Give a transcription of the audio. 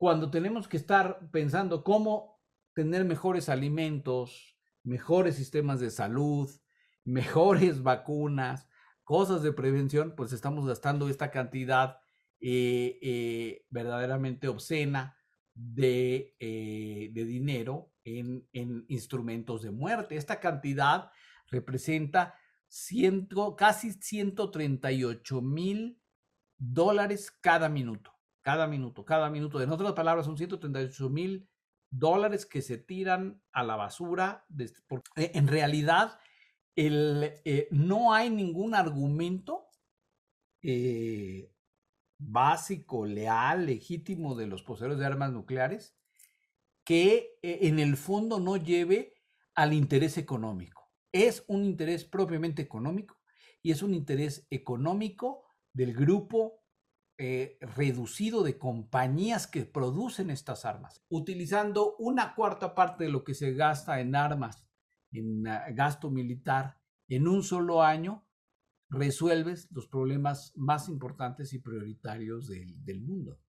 cuando tenemos que estar pensando cómo tener mejores alimentos, mejores sistemas de salud, mejores vacunas, cosas de prevención, pues estamos gastando esta cantidad verdaderamente obscena de dinero en instrumentos de muerte. Esta cantidad representa casi 138,000 dólares cada minuto, cada minuto, cada minuto. En otras palabras, son 138,000 dólares que se tiran a la basura. En realidad, no hay ningún argumento eh, básico, leal, legítimo de los poseedores de armas nucleares que en el fondo no lleve al interés económico. Es un interés propiamente económico y es un interés económico del grupo reducido de compañías que producen estas armas, utilizando una cuarta parte de lo que se gasta en armas, en gasto militar, en un solo año, resuelves los problemas más importantes y prioritarios del mundo.